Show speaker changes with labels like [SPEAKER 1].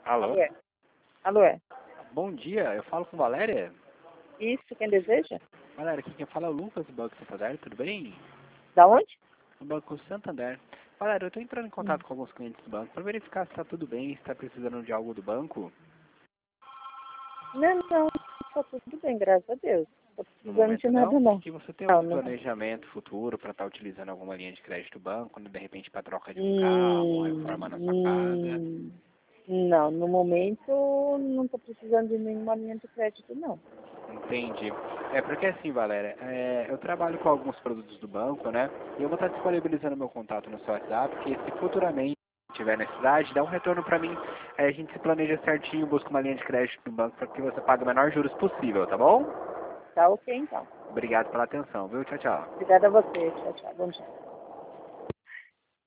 [SPEAKER 1] Alô?
[SPEAKER 2] Alô, é? Alô, é?
[SPEAKER 1] Bom dia, eu falo com Valéria.
[SPEAKER 2] Isso, quem deseja?
[SPEAKER 1] Valéria, aqui quem fala é o Lucas do Banco Santander, tudo bem?
[SPEAKER 2] Da onde?
[SPEAKER 1] Do Banco Santander. Valéria, eu estou entrando em contato com alguns clientes do banco para verificar se está tudo bem, se está precisando de algo do banco.
[SPEAKER 2] Não, tá tudo bem, graças a Deus. Não tô
[SPEAKER 1] No
[SPEAKER 2] precisando de
[SPEAKER 1] momento não,
[SPEAKER 2] nada, não.
[SPEAKER 1] que você tem
[SPEAKER 2] Não,
[SPEAKER 1] algum
[SPEAKER 2] não.
[SPEAKER 1] planejamento futuro para estar utilizando alguma linha de crédito do banco, de repente para troca de um carro, uma
[SPEAKER 2] Hum,
[SPEAKER 1] reforma na sua casa.
[SPEAKER 2] hum, não, no momento não tô precisando de nenhuma linha de crédito, não.
[SPEAKER 1] Entendi. É porque assim, Valéria, eu trabalho com alguns produtos do banco, né? E eu vou estar disponibilizando meu contato no seu WhatsApp, que se futuramente tiver necessidade, dá um retorno para mim. Aí a gente se planeja certinho, busca uma linha de crédito do banco para que você pague o menor juros possível, tá bom?
[SPEAKER 2] Tá ok, então.
[SPEAKER 1] Obrigado pela atenção, viu? Tchau, tchau.
[SPEAKER 2] Obrigada a você. Tchau, tchau. Bom dia.